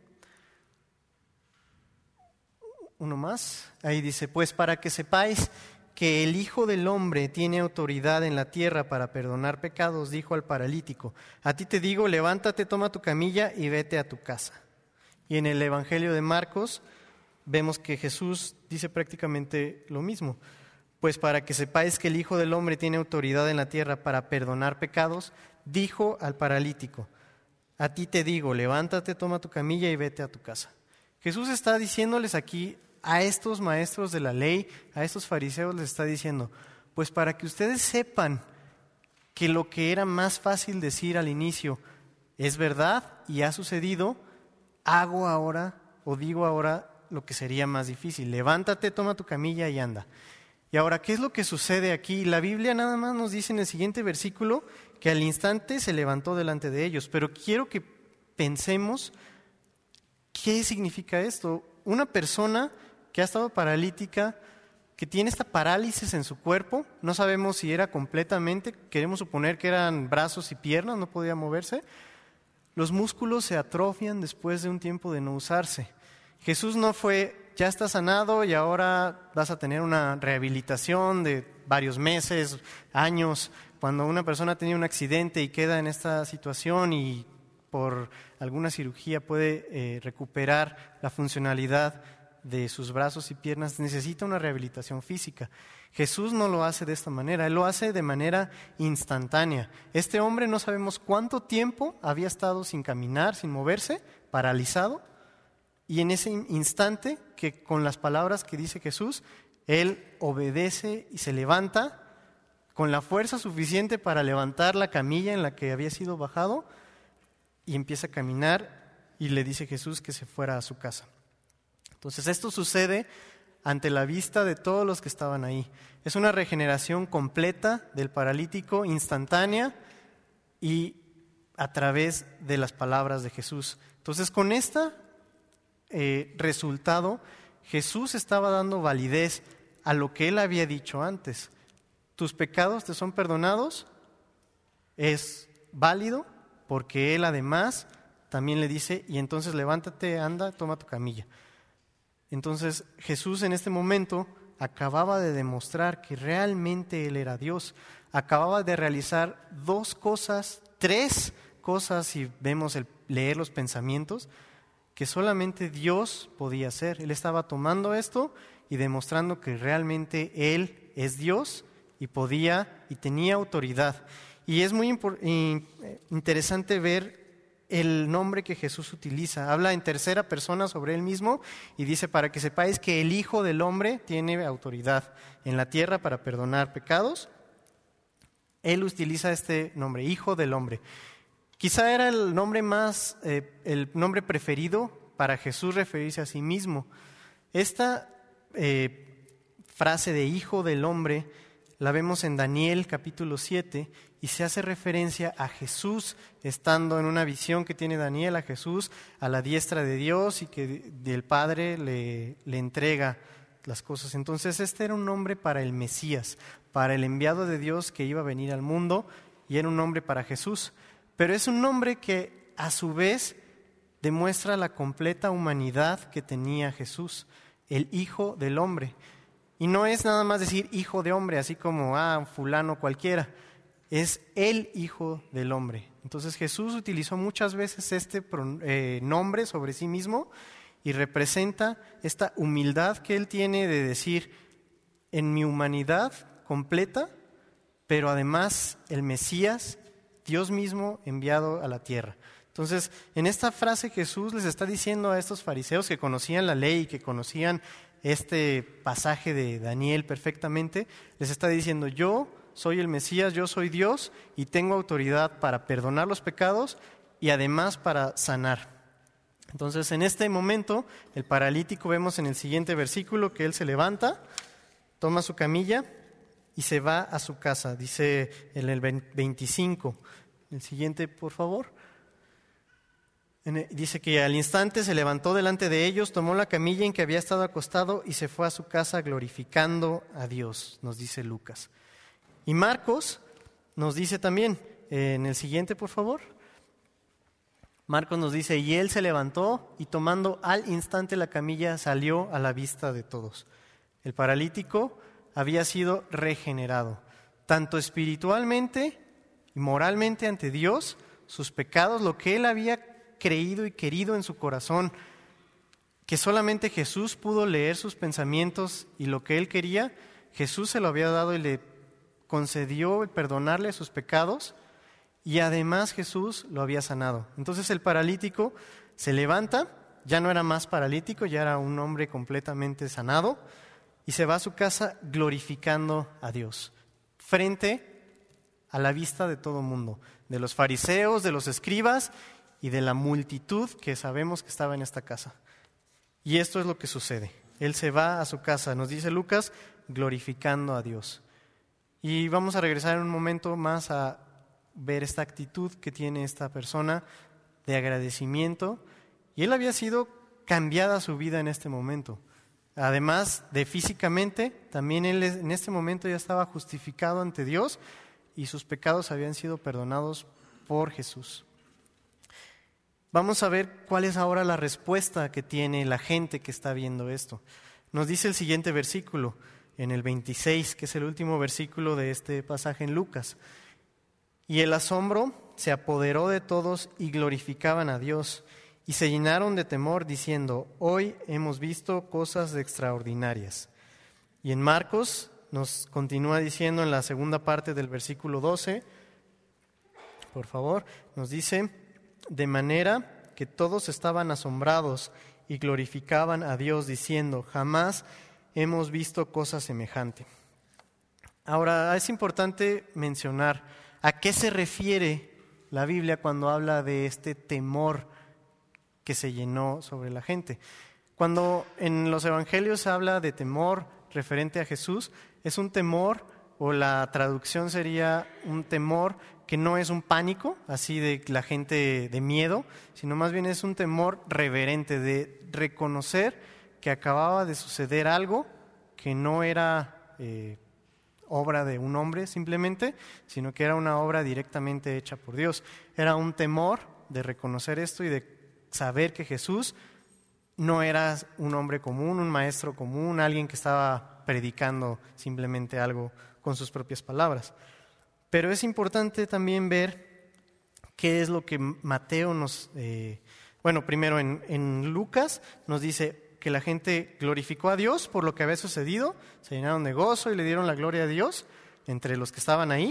uno más, ahí dice, pues para que sepáis que el Hijo del Hombre tiene autoridad en la tierra para perdonar pecados, dijo al paralítico, a ti te digo, levántate, toma tu camilla y vete a tu casa. Y en el Evangelio de Marcos vemos que Jesús dice prácticamente lo mismo. Pues para que sepáis que el Hijo del Hombre tiene autoridad en la tierra para perdonar pecados, dijo al paralítico, a ti te digo, levántate, toma tu camilla y vete a tu casa. Jesús está diciéndoles aquí a estos maestros de la ley, a estos fariseos les está diciendo, pues para que ustedes sepan que lo que era más fácil decir al inicio es verdad y ha sucedido, hago ahora o digo ahora lo que sería más difícil. Levántate, toma tu camilla y anda. Y ahora, ¿qué es lo que sucede aquí? La Biblia nada más nos dice en el siguiente versículo que al instante se levantó delante de ellos, pero quiero que pensemos qué significa esto. Una persona que ha estado paralítica, que tiene esta parálisis en su cuerpo, no sabemos si era completamente, queremos suponer que eran brazos y piernas, no podía moverse, los músculos se atrofian después de un tiempo de no usarse. Jesús no fue, ya estás sanado y ahora vas a tener una rehabilitación de varios meses, años. Cuando una persona tiene un accidente y queda en esta situación y por alguna cirugía puede eh, recuperar la funcionalidad de sus brazos y piernas, necesita una rehabilitación física. Jesús no lo hace de esta manera, Él lo hace de manera instantánea. Este hombre no sabemos cuánto tiempo había estado sin caminar, sin moverse, paralizado, y en ese instante que con las palabras que dice Jesús, Él obedece y se levanta con la fuerza suficiente para levantar la camilla en la que había sido bajado y empieza a caminar y le dice Jesús que se fuera a su casa. Entonces esto sucede ante la vista de todos los que estaban ahí. Es una regeneración completa del paralítico, instantánea y a través de las palabras de Jesús. Entonces con esta eh, resultado, Jesús estaba dando validez a lo que Él había dicho antes. Tus pecados te son perdonados, es válido porque Él además también le dice, y entonces levántate, anda, toma tu camilla. Entonces Jesús en este momento acababa de demostrar que realmente Él era Dios. Acababa de realizar dos cosas, tres cosas, si vemos el leer los pensamientos, que solamente Dios podía hacer. Él estaba tomando esto y demostrando que realmente Él es Dios y podía y tenía autoridad. Y es muy impor- interesante ver el nombre que Jesús utiliza. Habla en tercera persona sobre Él mismo y dice, para que sepáis que el Hijo del Hombre tiene autoridad en la tierra para perdonar pecados. Él utiliza este nombre, Hijo del Hombre. Quizá era el nombre más, eh, el nombre preferido para Jesús referirse a sí mismo. Esta eh, frase de Hijo del Hombre la vemos en Daniel capítulo siete y se hace referencia a Jesús estando en una visión que tiene Daniel, a Jesús a la diestra de Dios y que el Padre le, le entrega las cosas. Entonces este era un nombre para el Mesías, para el enviado de Dios que iba a venir al mundo, y era un nombre para Jesús. Pero es un nombre que a su vez demuestra la completa humanidad que tenía Jesús, el Hijo del Hombre. Y no es nada más decir hijo de hombre, así como, ah, fulano cualquiera. Es el Hijo del Hombre. Entonces Jesús utilizó muchas veces este eh, nombre sobre sí mismo y representa esta humildad que Él tiene de decir, en mi humanidad completa, pero además el Mesías, Dios mismo enviado a la tierra. Entonces, en esta frase Jesús les está diciendo a estos fariseos que conocían la ley, que conocían este pasaje de Daniel perfectamente, les está diciendo: yo soy el Mesías, yo soy Dios y tengo autoridad para perdonar los pecados y además para sanar. Entonces, en este momento, el paralítico, vemos en el siguiente versículo que él se levanta, toma su camilla y se va a su casa. Dice en el veinticinco, el siguiente, por favor. Dice que al instante se levantó delante de ellos, tomó la camilla en que había estado acostado y se fue a su casa glorificando a Dios, nos dice Lucas. Y Marcos nos dice también, eh, en el siguiente, por favor. Marcos nos dice: y él se levantó y tomando al instante la camilla salió a la vista de todos. El paralítico había sido regenerado, tanto espiritualmente y moralmente ante Dios, sus pecados, lo que él había creído y querido en su corazón, que solamente Jesús pudo leer sus pensamientos y lo que él quería, Jesús se lo había dado y le concedió el perdonarle sus pecados, y además Jesús lo había sanado. Entonces el paralítico se levanta, ya no era más paralítico, ya era un hombre completamente sanado, y se va a su casa glorificando a Dios, frente a la vista de todo el mundo, de los fariseos, de los escribas y de la multitud que sabemos que estaba en esta casa. Y esto es lo que sucede. Él se va a su casa, nos dice Lucas, glorificando a Dios. Y vamos a regresar en un momento más a ver esta actitud que tiene esta persona de agradecimiento. Y él había sido cambiada su vida en este momento. Además de físicamente, también él en este momento ya estaba justificado ante Dios y sus pecados habían sido perdonados por Jesús. Vamos a ver cuál es ahora la respuesta que tiene la gente que está viendo esto. Nos dice el siguiente versículo, en el veintiséis, que es el último versículo de este pasaje en Lucas. Y el asombro se apoderó de todos y glorificaban a Dios, y se llenaron de temor diciendo: hoy hemos visto cosas extraordinarias. Y en Marcos nos continúa diciendo en la segunda parte del versículo doce, por favor, nos dice: de manera que todos estaban asombrados y glorificaban a Dios diciendo: jamás hemos visto cosa semejante. Ahora, es importante mencionar a qué se refiere la Biblia cuando habla de este temor que se llenó sobre la gente. Cuando en los evangelios se habla de temor referente a Jesús, es un temor, o la traducción sería un temor que no es un pánico, así de la gente de miedo, sino más bien es un temor reverente, de reconocer que acababa de suceder algo que no era eh, obra de un hombre simplemente, sino que era una obra directamente hecha por Dios. Era un temor de reconocer esto y de saber que Jesús no era un hombre común, un maestro común, alguien que estaba predicando simplemente algo con sus propias palabras. Pero es importante también ver qué es lo que Mateo nos... Eh, bueno, primero en, en Lucas nos dice que la gente glorificó a Dios por lo que había sucedido, se llenaron de gozo y le dieron la gloria a Dios entre los que estaban ahí,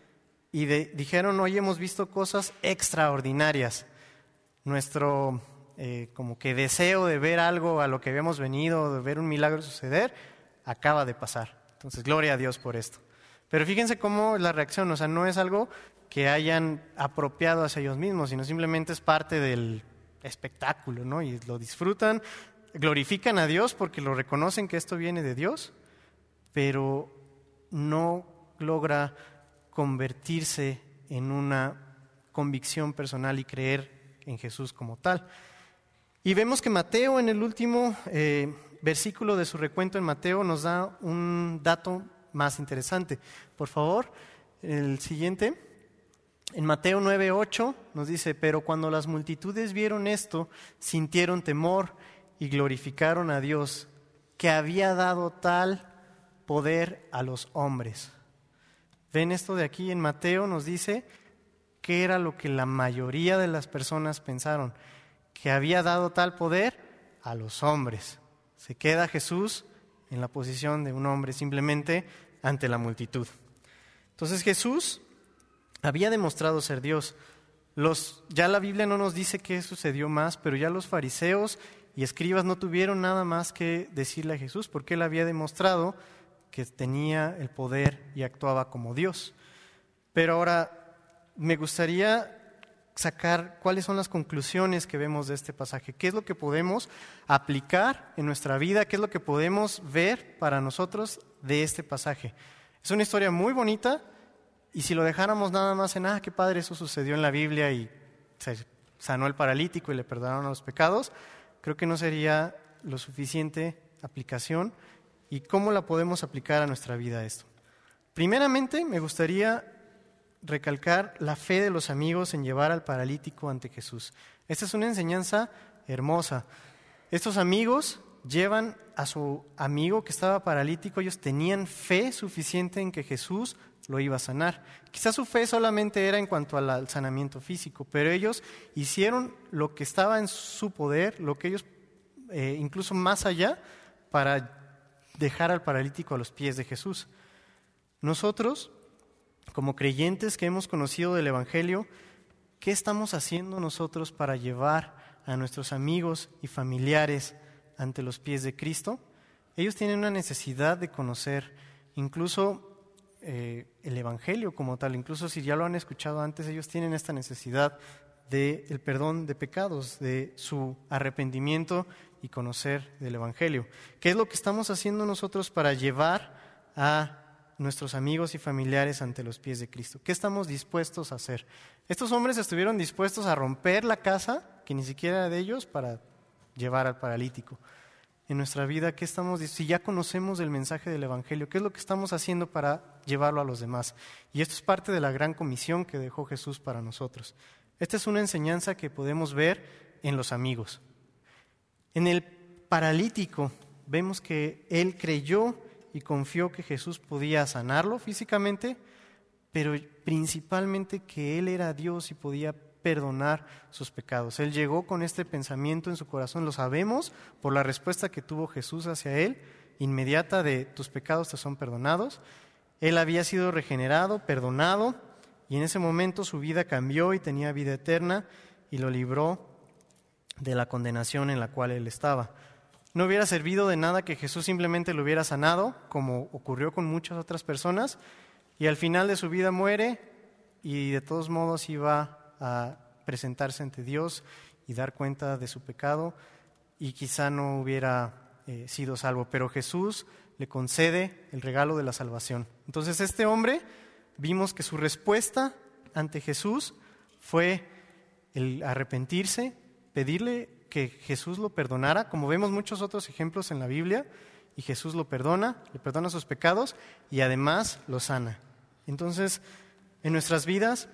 y de, dijeron: hoy hemos visto cosas extraordinarias. Nuestro eh, como que deseo de ver algo a lo que habíamos venido, de ver un milagro suceder, acaba de pasar. Entonces, gloria a Dios por esto. Pero fíjense cómo la reacción, o sea, no es algo que hayan apropiado hacia ellos mismos, sino simplemente es parte del espectáculo, ¿no? Y lo disfrutan, glorifican a Dios porque lo reconocen que esto viene de Dios, pero no logra convertirse en una convicción personal y creer en Jesús como tal. Y vemos que Mateo, en el último eh, versículo de su recuento en Mateo, nos da un dato más interesante. Por favor, el siguiente. En Mateo nueve ocho nos dice: pero cuando las multitudes vieron esto, sintieron temor y glorificaron a Dios, que había dado tal poder a los hombres. ¿Ven esto de aquí? En Mateo nos dice qué era lo que la mayoría de las personas pensaron: que había dado tal poder a los hombres. Se queda Jesús en la posición de un hombre simplemente ante la multitud. Entonces Jesús había demostrado ser Dios. Los, ya la Biblia no nos dice qué sucedió más, pero ya los fariseos y escribas no tuvieron nada más que decirle a Jesús, porque él había demostrado que tenía el poder y actuaba como Dios. Pero ahora me gustaría sacar cuáles son las conclusiones que vemos de este pasaje, qué es lo que podemos aplicar en nuestra vida, qué es lo que podemos ver para nosotros de este pasaje. Es una historia muy bonita y si lo dejáramos nada más en, ah, qué padre, eso sucedió en la Biblia y se sanó el paralítico y le perdonaron los pecados, creo que no sería lo suficiente aplicación. ¿Y cómo la podemos aplicar a nuestra vida esto? Primeramente, me gustaría recalcar la fe de los amigos en llevar al paralítico ante Jesús. Esta es una enseñanza hermosa. Estos amigos llevan a su amigo que estaba paralítico, ellos tenían fe suficiente en que Jesús lo iba a sanar. Quizás su fe solamente era en cuanto al sanamiento físico, pero ellos hicieron lo que estaba en su poder, lo que ellos, eh, incluso más allá, para dejar al paralítico a los pies de Jesús. Nosotros, como creyentes que hemos conocido del Evangelio, ¿qué estamos haciendo nosotros para llevar a nuestros amigos y familiares ante los pies de Cristo? Ellos tienen una necesidad de conocer incluso eh, el Evangelio como tal. Incluso si ya lo han escuchado antes, ellos tienen esta necesidad del perdón de pecados, de su arrepentimiento y conocer del Evangelio. ¿Qué es lo que estamos haciendo nosotros para llevar a nuestros amigos y familiares ante los pies de Cristo? ¿Qué estamos dispuestos a hacer? Estos hombres estuvieron dispuestos a romper la casa, que ni siquiera era de ellos, para llevar al paralítico. En nuestra vida, ¿qué estamos, si ya conocemos el mensaje del Evangelio, qué es lo que estamos haciendo para llevarlo a los demás? Y esto es parte de la gran comisión que dejó Jesús para nosotros. Esta es una enseñanza que podemos ver en los amigos. En el paralítico vemos que él creyó y confió que Jesús podía sanarlo físicamente, pero principalmente que Él era Dios y podía perdonar sus pecados. Él llegó con este pensamiento en su corazón, lo sabemos por la respuesta que tuvo Jesús hacia Él, inmediata de tus pecados te son perdonados. Él había sido regenerado, perdonado, y en ese momento su vida cambió y tenía vida eterna y lo libró de la condenación en la cual él estaba. No hubiera servido de nada que Jesús simplemente lo hubiera sanado, como ocurrió con muchas otras personas, y al final de su vida muere y de todos modos iba a presentarse ante Dios y dar cuenta de su pecado y quizá no hubiera eh, sido salvo, pero Jesús le concede el regalo de la salvación. Entonces este hombre, vimos que su respuesta ante Jesús fue el arrepentirse, pedirle que Jesús lo perdonara, como vemos muchos otros ejemplos en la Biblia, y Jesús lo perdona, le perdona sus pecados y además lo sana. Entonces, en nuestras vidas,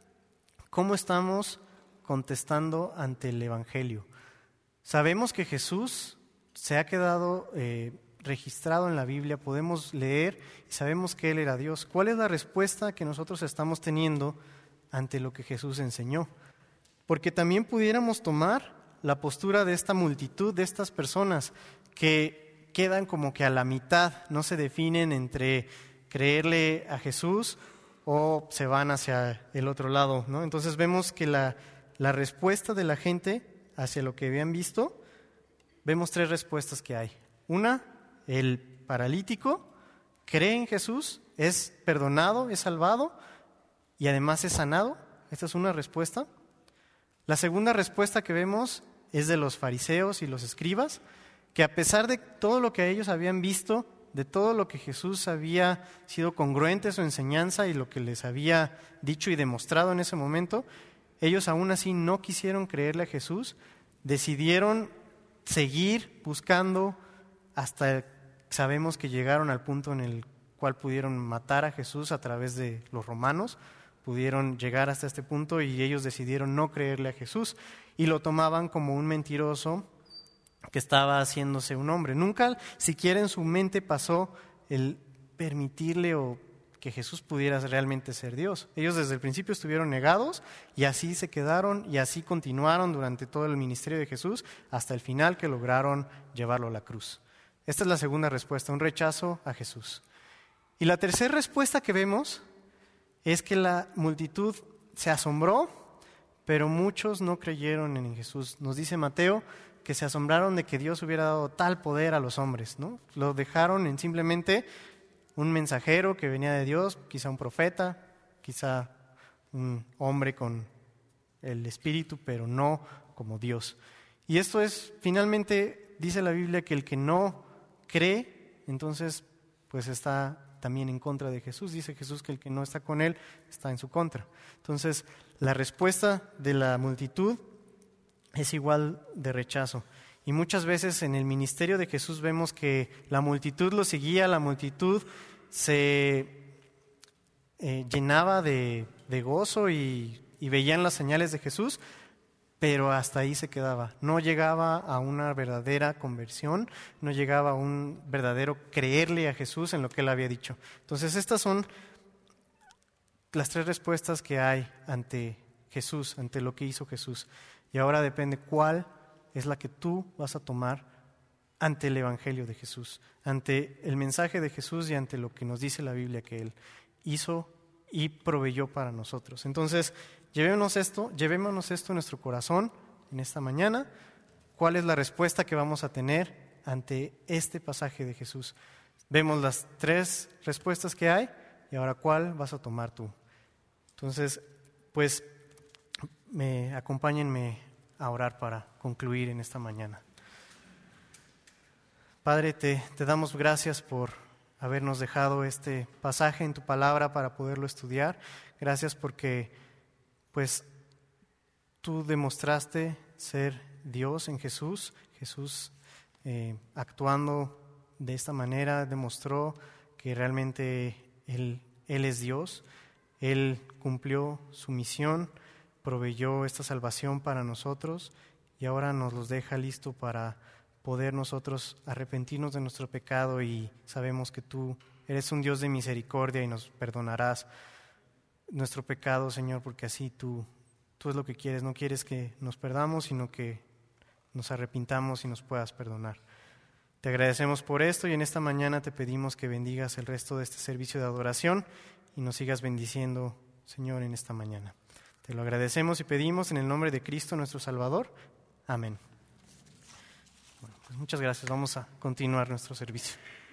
¿cómo estamos contestando ante el Evangelio? Sabemos que Jesús se ha quedado eh, registrado en la Biblia, podemos leer y sabemos que Él era Dios. ¿Cuál es la respuesta que nosotros estamos teniendo ante lo que Jesús enseñó? Porque también pudiéramos tomar la postura de esta multitud, de estas personas que quedan como que a la mitad, no se definen entre creerle a Jesús o se van hacia el otro lado, ¿no? Entonces vemos que la, la respuesta de la gente hacia lo que habían visto, vemos tres respuestas que hay. Una, el paralítico cree en Jesús, es perdonado, es salvado y además es sanado. Esta es una respuesta. La segunda respuesta que vemos es de los fariseos y los escribas, que a pesar de todo lo que ellos habían visto, de todo lo que Jesús había sido congruente en su enseñanza y lo que les había dicho y demostrado en ese momento, ellos aún así no quisieron creerle a Jesús, decidieron seguir buscando hasta sabemos que llegaron al punto en el cual pudieron matar a Jesús a través de los romanos, pudieron llegar hasta este punto y ellos decidieron no creerle a Jesús y lo tomaban como un mentiroso que estaba haciéndose un hombre. Nunca siquiera en su mente pasó el permitirle o que Jesús pudiera realmente ser Dios. Ellos desde el principio estuvieron negados y así se quedaron y así continuaron durante todo el ministerio de Jesús hasta el final que lograron llevarlo a la cruz. Esta es la segunda respuesta, un rechazo a Jesús. Y la tercera respuesta que vemos es que la multitud se asombró, pero muchos no creyeron en Jesús. Nos dice Mateo que se asombraron de que Dios hubiera dado tal poder a los hombres, ¿no? Lo dejaron en simplemente un mensajero que venía de Dios, quizá un profeta, quizá un hombre con el Espíritu, pero no como Dios. Y esto es, finalmente, dice la Biblia que el que no cree, entonces pues está también en contra de Jesús. Dice Jesús que el que no está con él está en su contra. Entonces, la respuesta de la multitud es igual de rechazo. Y muchas veces en el ministerio de Jesús vemos que la multitud lo seguía, la multitud se eh, llenaba de, de gozo y, y veían las señales de Jesús, pero hasta ahí se quedaba. No llegaba a una verdadera conversión, no llegaba a un verdadero creerle a Jesús en lo que él había dicho. Entonces, estas son las tres respuestas que hay ante Jesús, ante lo que hizo Jesús. Y ahora depende cuál es la que tú vas a tomar ante el Evangelio de Jesús, ante el mensaje de Jesús y ante lo que nos dice la Biblia que Él hizo y proveyó para nosotros. Entonces, llevémonos esto, llevémonos esto en nuestro corazón en esta mañana. ¿Cuál es la respuesta que vamos a tener ante este pasaje de Jesús? Vemos las tres respuestas que hay y ahora ¿cuál vas a tomar tú? Entonces, pues, me acompáñenme a orar para concluir en esta mañana. Padre, te, te damos gracias por habernos dejado este pasaje en tu palabra para poderlo estudiar. Gracias porque, pues, tú demostraste ser Dios en Jesús. Jesús, eh, actuando de esta manera, demostró que realmente Él, Él es Dios. Él cumplió su misión, proveyó esta salvación para nosotros y ahora nos los deja listo para poder nosotros arrepentirnos de nuestro pecado, y sabemos que tú eres un Dios de misericordia y nos perdonarás nuestro pecado, Señor, porque así tú, tú es lo que quieres. No quieres que nos perdamos, sino que nos arrepintamos y nos puedas perdonar. Te agradecemos por esto y en esta mañana te pedimos que bendigas el resto de este servicio de adoración y nos sigas bendiciendo, Señor, en esta mañana. Te lo agradecemos y pedimos en el nombre de Cristo nuestro Salvador. Amén. Bueno, pues muchas gracias. Vamos a continuar nuestro servicio.